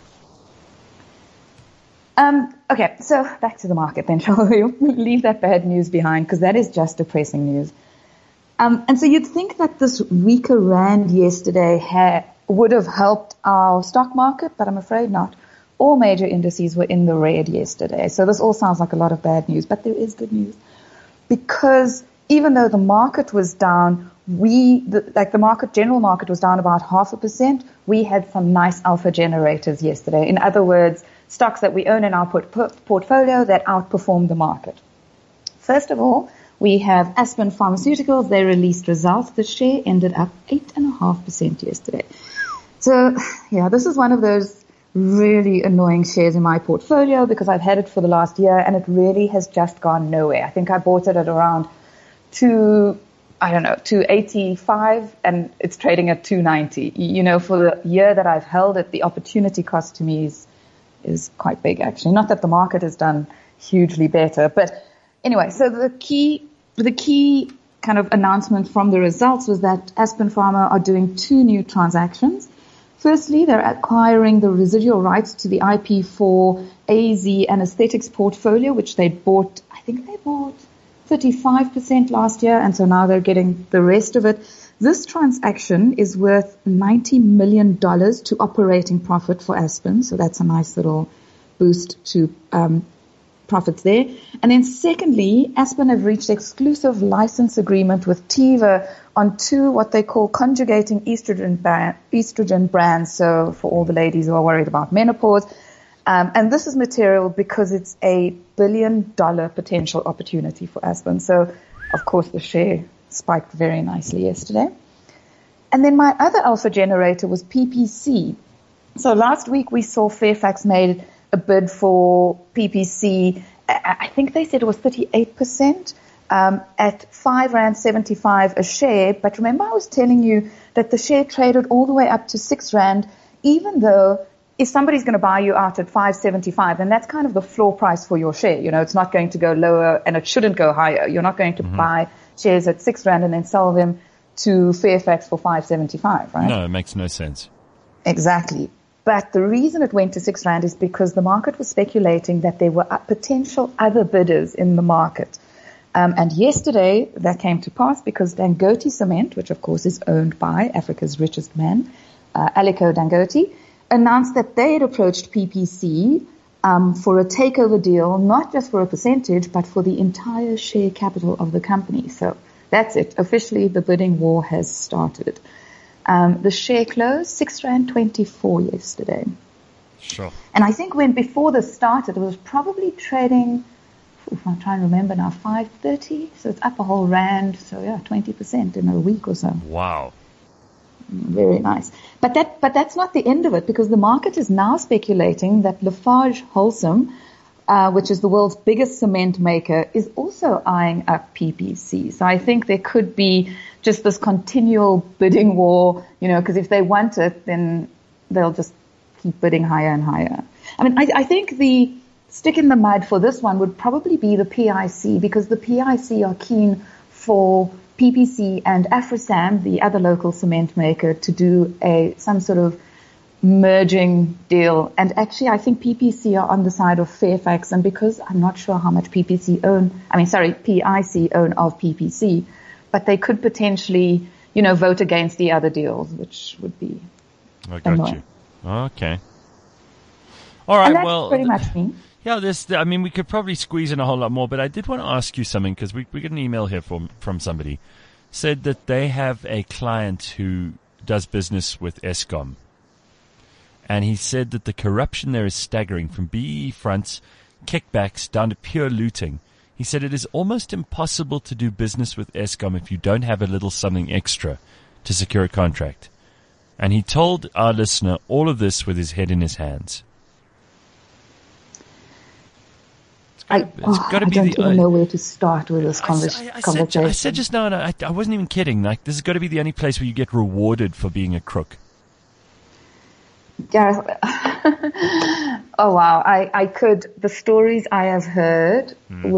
Okay, so back to the market then, shall we? Leave that bad news behind, because that is just depressing news. And so you'd think that this weaker rand yesterday would have helped our stock market, but I'm afraid not. All major indices were in the red yesterday. So this all sounds like a lot of bad news, but there is good news. Because even though the market was down, the general market was down about 0.5%, we had some nice alpha generators yesterday. In other words, stocks that we own in our portfolio that outperformed the market. First of all, we have Aspen Pharmaceuticals. They released results. The share ended up 8.5% yesterday. So, yeah, this is one of those really annoying shares in my portfolio because I've had it for the last year and it really has just gone nowhere. I think I bought it at around 285 and it's trading at 290. For the year that I've held it, the opportunity cost to me is is quite big, actually. Not that the market has done hugely better, but anyway, so the key kind of announcement from the results was that Aspen Pharma are doing 2 new transactions. Firstly, they're acquiring the residual rights to the IP for AZ Anesthetics portfolio, which they bought, I think they bought 35% last year, and so now they're getting the rest of it. This transaction is worth $90 million to operating profit for Aspen, so that's a nice little boost to profits there. And then secondly, Aspen have reached exclusive license agreement with Teva on 2 what they call conjugating estrogen brands, so for all the ladies who are worried about menopause. And this is material because it's a $1 billion potential opportunity for Aspen. So, of course, the share spiked very nicely yesterday. And then my other alpha generator was PPC. So last week we saw Fairfax made a bid for PPC. I think they said it was 38%, at R5.75 a share. But remember I was telling you that the share traded all the way up to R6, even though if somebody's going to buy you out at R5.75, then that's kind of the floor price for your share. You know, it's not going to go lower and it shouldn't go higher. You're not going to buy shares at R6 and then sell them to Fairfax for R5.75, right? No, it makes no sense. Exactly. But the reason it went to R6 is because the market was speculating that there were potential other bidders in the market. And yesterday that came to pass because Dangote Cement, which of course is owned by Africa's richest man, Aliko Dangote, announced that they had approached PPC for a takeover deal, not just for a percentage, but for the entire share capital of the company. So that's it. Officially, the bidding war has started. The share closed R6.24 yesterday. Sure. And I think before this started, it was probably trading, if I'm trying to remember now, 5.30. So it's up a whole rand. So yeah, 20% in a week or so. Wow. Very nice. But that's not the end of it, because the market is now speculating that Lafarge Holcim, which is the world's biggest cement maker, is also eyeing up PPC. So I think there could be just this continual bidding war, you know, because if they want it, then they'll just keep bidding higher and higher. I mean, I think the stick in the mud for this one would probably be the PIC, because the PIC are keen for PPC and Afrosam, the other local cement maker, to do some sort of merging deal. And actually, I think PPC are on the side of Fairfax, and because I'm not sure how much PIC own of PPC, but they could potentially, you know, vote against the other deals, which would be I got annoying. you. Okay. All right. And that's well, pretty much me. Yeah, we could probably squeeze in a whole lot more, but I did want to ask you something, because we got an email here from somebody. Said that they have a client who does business with Eskom. And he said that the corruption there is staggering, from BEE fronts, kickbacks, down to pure looting. He said it is almost impossible to do business with Eskom if you don't have a little something extra to secure a contract. And he told our listener all of this with his head in his hands. I don't even know where to start with this conversation. I said just now, and I wasn't even kidding, like, this has got to be the only place where you get rewarded for being a crook. Gareth, oh wow, I could, the stories I have heard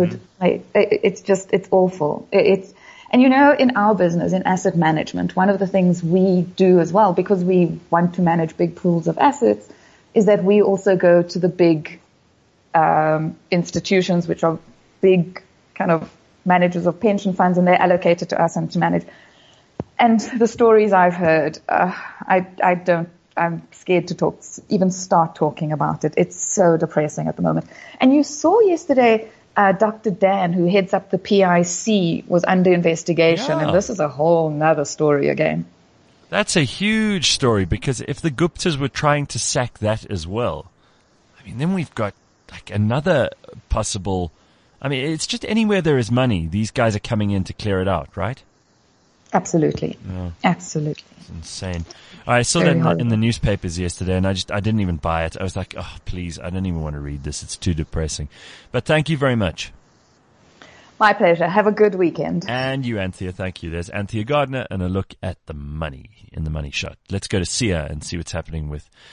it's awful. And you know, in our business, in asset management, one of the things we do as well, because we want to manage big pools of assets, is that we also go to the big institutions, which are big kind of managers of pension funds, and they're allocated to us and to manage. And the stories I've heard, I'm scared to even start talking about it. It's so depressing at the moment. And you saw yesterday, Dr. Dan, who heads up the PIC, was under investigation, and this is a whole nother story again. That's a huge story, because if the Guptas were trying to sack that as well, I mean, then we've got like another possible, I mean, it's just anywhere there is money, these guys are coming in to clear it out, right? Absolutely. Yeah. Absolutely. It's insane. I saw that in the newspapers yesterday, and I didn't even buy it. I was like, oh, please, I don't even want to read this. It's too depressing. But thank you very much. My pleasure. Have a good weekend. And you, Anthea. Thank you. There's Anthea Gardner and a look at the money in the Money Shot. Let's go to Sia and see what's happening with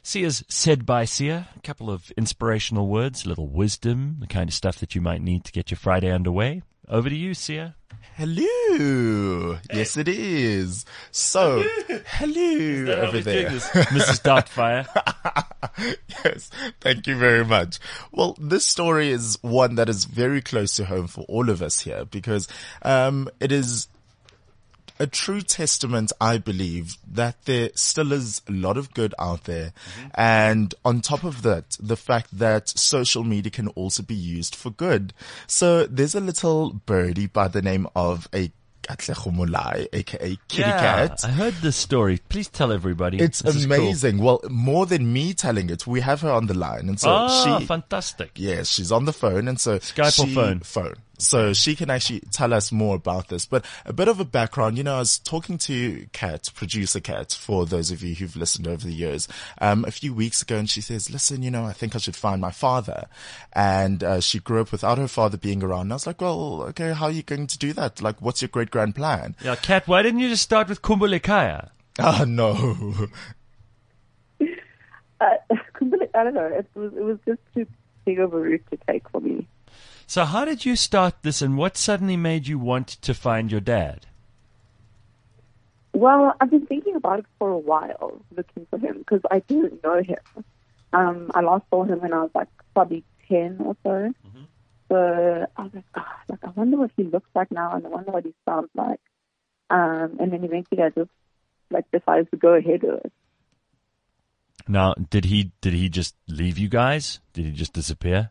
Sia's Said by Sia. A couple of inspirational words, a little wisdom, the kind of stuff that you might need to get your Friday underway. Over to you, Sia. Hello. Yes, it is. So, hello over there. Mrs. Doubtfire. Yes, thank you very much. Well, this story is one that is very close to home for all of us here because it is a true testament, I believe, that there still is a lot of good out there. And on top of that, the fact that social media can also be used for good. So there's a little birdie by the name of a Katlego aka Kitty Cat. I heard this story. Please tell everybody. It's This is cool. amazing. Well, more than me telling it, we have her on the line. And so fantastic. yes, she's on the phone. And so Skype or phone? Phone. So she can actually tell us more about this. But a bit of a background, I was talking to Kat, producer Kat, for those of you who've listened over the years, a few weeks ago, and she says, listen, I think I should find my father. And she grew up without her father being around. And I was like, well, okay, how are you going to do that? Like, what's your great-grand plan? Yeah, Kat, why didn't you just start with Kumbulekaya? Oh, no. I don't know. It was just too big of a route to take for me. So how did you start this, and what suddenly made you want to find your dad? Well, I've been thinking about it for a while, looking for him, because I didn't know him. I last saw him when I was probably 10 or so. So I was I wonder what he looks like now, and I wonder what he sounds like. And then eventually I just decided to go ahead with it. Now, did he just leave you guys? Did he just disappear?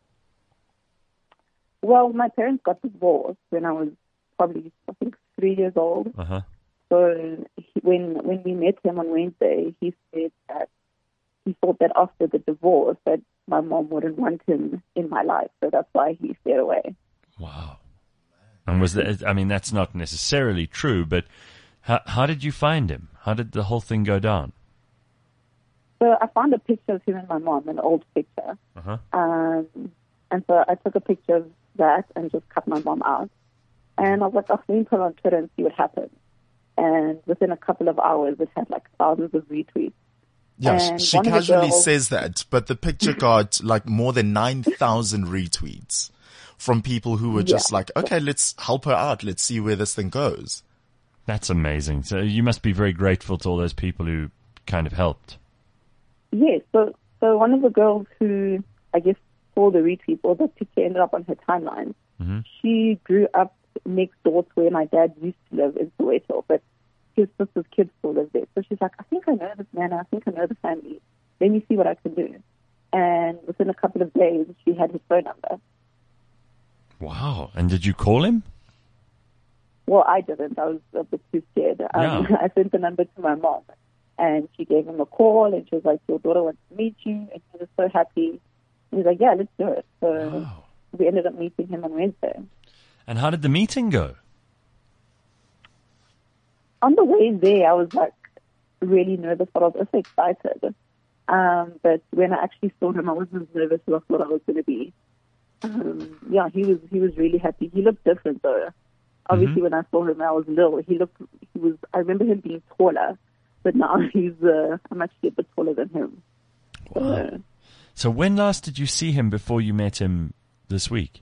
Well, my parents got divorced when I was probably, 3 years old. Uh-huh. So when we met him on Wednesday, he said that he thought that after the divorce that my mom wouldn't want him in my life. So that's why he stayed away. Wow. And that's not necessarily true, but how did you find him? How did the whole thing go down? So I found a picture of him and my mom, an old picture. Uh-huh. And so I took a picture of that and just cut my mom out. And I was like, I'll put it on Twitter and see what happens. And within a couple of hours, it had thousands of retweets. Yeah, And she one of the casually girls- says that, but the picture got more than 9,000 retweets from people who were just okay, let's help her out. Let's see where this thing goes. That's amazing. So you must be very grateful to all those people who kind of helped. Yes, so one of the girls who, I guess, saw the retweet, or the picture ended up on her timeline, she grew up next door to where my dad used to live in Soweto, but his sister's kids still live there. So she's like, I think I know this man, I think I know the family. Let me see what I can do. And within a couple of days, she had his phone number. Wow. And did you call him? Well, I didn't. I was a bit too scared. I sent the number to my mom, and she gave him a call, and she was like, your daughter wants to meet you, and he was so happy. And he's like, yeah, let's do it. So we ended up meeting him on Wednesday. And how did the meeting go? On the way there, I was really nervous, but I was also excited. But when I actually saw him, I wasn't as nervous as I thought I was going to be. He was really happy. He looked different though. Obviously, when I saw him, I was little. I remember him being taller, but now I'm actually a bit taller than him. Wow. So when last did you see him before you met him this week?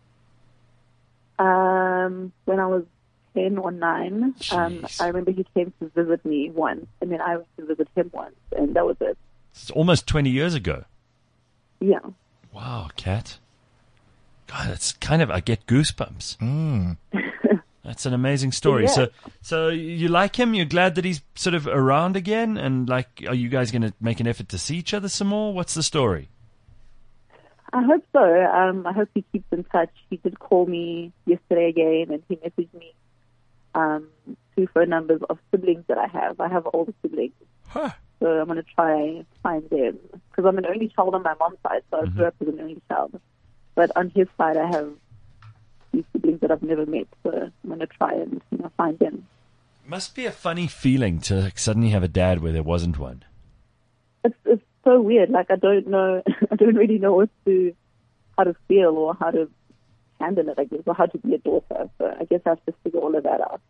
When I was 10 or 9, I remember he came to visit me once, and then I went to visit him once, and that was it. It's almost 20 years ago. Yeah. Wow, Kat. God, that's I get goosebumps. That's an amazing story. Yeah. So you like him? You're glad that he's sort of around again? And are you guys going to make an effort to see each other some more? What's the story? I hope so. I hope he keeps in touch. He did call me yesterday again, and he messaged me 2 phone numbers of siblings that I have. I have older siblings. Huh. So I'm going to try and find them. Because I'm an only child on my mom's side, so I grew up as an only child. But on his side, I have these siblings that I've never met. So I'm going to try and find them. Must be a funny feeling to suddenly have a dad where there wasn't one. It's so weird. I don't know. I don't really know how to feel or how to handle it, I guess, or how to be a daughter. So I guess I have to figure all of that out.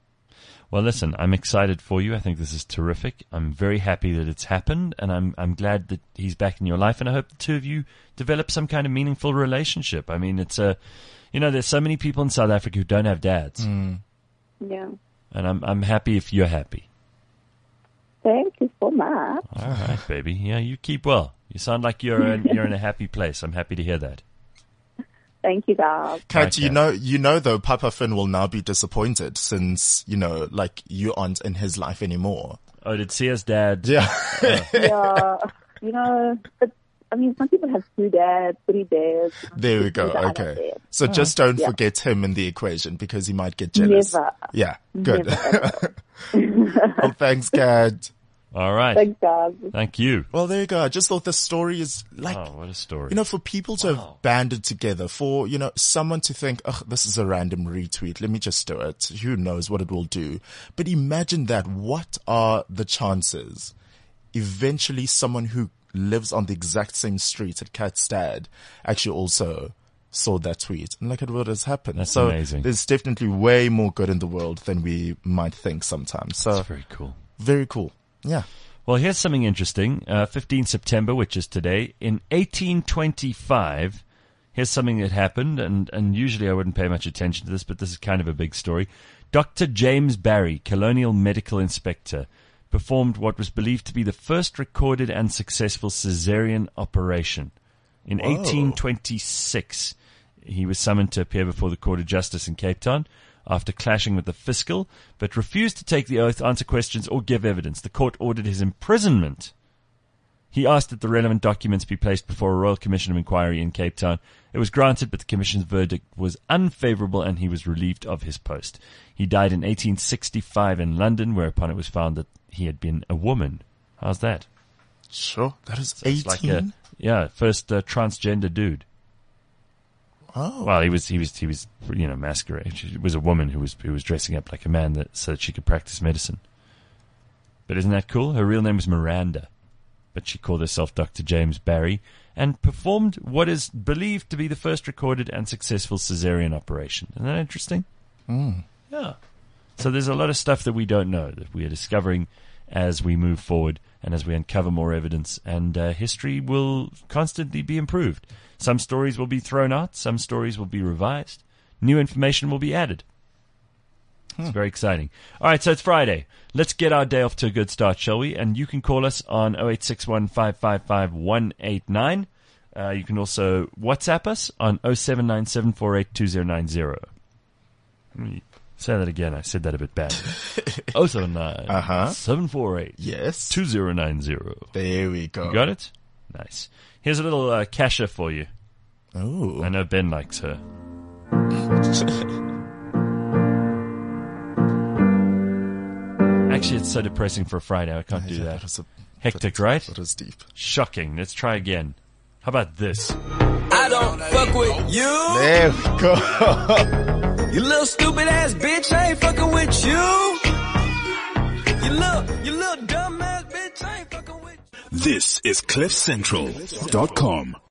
Well, listen, I'm excited for you. I think this is terrific. I'm very happy that it's happened, and I'm glad that he's back in your life, and I hope the two of you develop some kind of meaningful relationship. I mean, it's there's so many people in South Africa who don't have dads. Yeah. And I'm happy if you're happy. Thank you so much. All right, baby. Yeah, you keep well. You sound like you're in a happy place. I'm happy to hear that. Thank you, guys. Kat, Okay. you know though, Papa Finn will now be disappointed since, like you aren't in his life anymore. Oh, did Sia's dad? Yeah. Yeah, but I mean, some people have 2 dads, 3 dads. There we go. I don't Okay. dad. So just don't Yeah. forget him in the equation because he might get jealous. Never. Yeah. Good. Never. Well, thanks, Kat. All right. Thanks, guys. Thank you. Well, there you go. I just thought the story is like, Oh, what a story. for people to have banded together, for, someone to think, oh, this is a random retweet. Let me just do it. Who knows what it will do? But imagine that. What are the chances? Eventually someone who lives on the exact same street at Kat's dad actually also saw that tweet. And look at what has happened. That's so amazing. There's definitely way more good in the world than we might think sometimes. So That's very cool. very cool. Yeah. Well, here's something interesting. 15 September, which is today, in 1825, here's something that happened, and usually I wouldn't pay much attention to this, but this is kind of a big story. Dr. James Barry, colonial medical inspector, performed what was believed to be the first recorded and successful cesarean operation. In 1826, he was summoned to appear before the Court of Justice in Cape Town after clashing with the fiscal, but refused to take the oath, answer questions, or give evidence. The court ordered his imprisonment. He asked that the relevant documents be placed before a Royal Commission of Inquiry in Cape Town. It was granted, but the Commission's verdict was unfavorable, and he was relieved of his post. He died in 1865 in London, whereupon it was found that he had been a woman. How's that? Sure. That is It's 18. like first transgender dude. Oh. Well, he was masquerade. It was a woman who was dressing up like a man so that she could practice medicine. But isn't that cool? Her real name was Miranda, but she called herself Dr. James Barry and performed what is believed to be the first recorded and successful cesarean operation. Isn't that interesting? Yeah. So there's a lot of stuff that we don't know that we are discovering as we move forward and as we uncover more evidence, and history will constantly be improved. Some stories will be thrown out, some stories will be revised, new information will be added. It's very exciting. All right, so it's Friday. Let's get our day off to a good start, shall we? And you can call us on 0861 555 189. You can also WhatsApp us on 079748 2090. Let me say that again. I said that a bit bad. 079 748 Yes. 2090. There we go. You got it? Nice. Here's a little Kasha for you. Oh. I know Ben likes her. Actually, it's so depressing for a Friday. I can't do Yeah, that. was a Hectic, bit- right? That was deep. Shocking. Let's try again. How about this? I don't fuck with you. There we go. You little stupid ass bitch, I ain't fucking with you. You little dumb ass bitch, I ain't fucking with you. This is CliffCentral.com.